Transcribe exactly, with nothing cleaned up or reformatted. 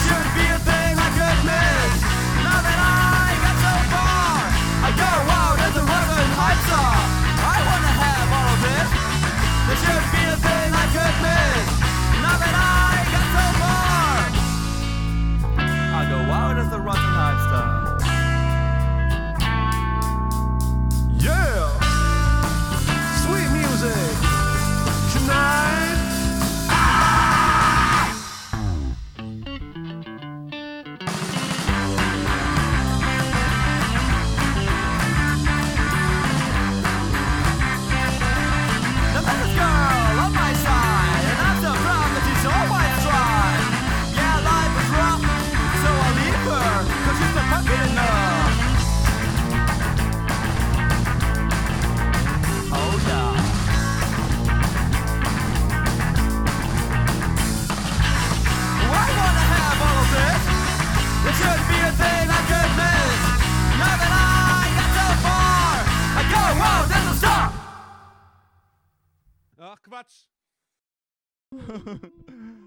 should be a thing I could miss. Now that I got so far, I go out as a Russian hype star. I wanna have all of this. There should be a thing I could miss. Now that I got so far, I go out as a Russian hype star. Yeah, sweet music tonight. Ach, Quatsch.